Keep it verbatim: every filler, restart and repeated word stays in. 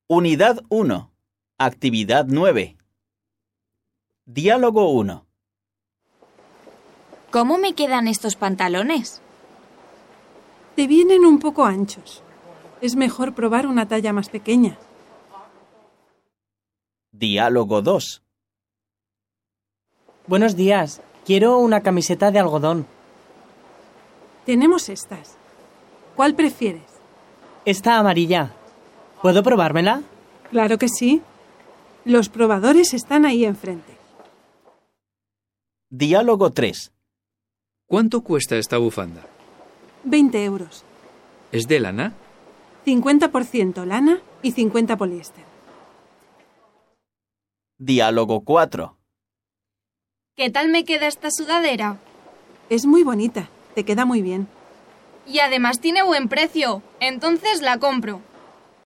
Unidad uno. Actividad nueve. Diálogo uno. ¿Cómo me quedan estos pantalones? Te vienen un poco anchos. Es mejor probar una talla más pequeña. Diálogo dos. Buenos días. Quiero una camiseta de algodón. Tenemos estas. ¿Cuál prefieres? Esta amarilla. ¿Puedo probármela? Claro que sí. Los probadores están ahí enfrente. Diálogo tres. ¿Cuánto cuesta esta bufanda? veinte euros. ¿Es de lana? cincuenta por ciento lana y cincuenta poliéster. Diálogo cuatro. ¿Qué tal me queda esta sudadera? Es muy bonita. Te queda muy bien. Y además tiene buen precio. Entonces la compro.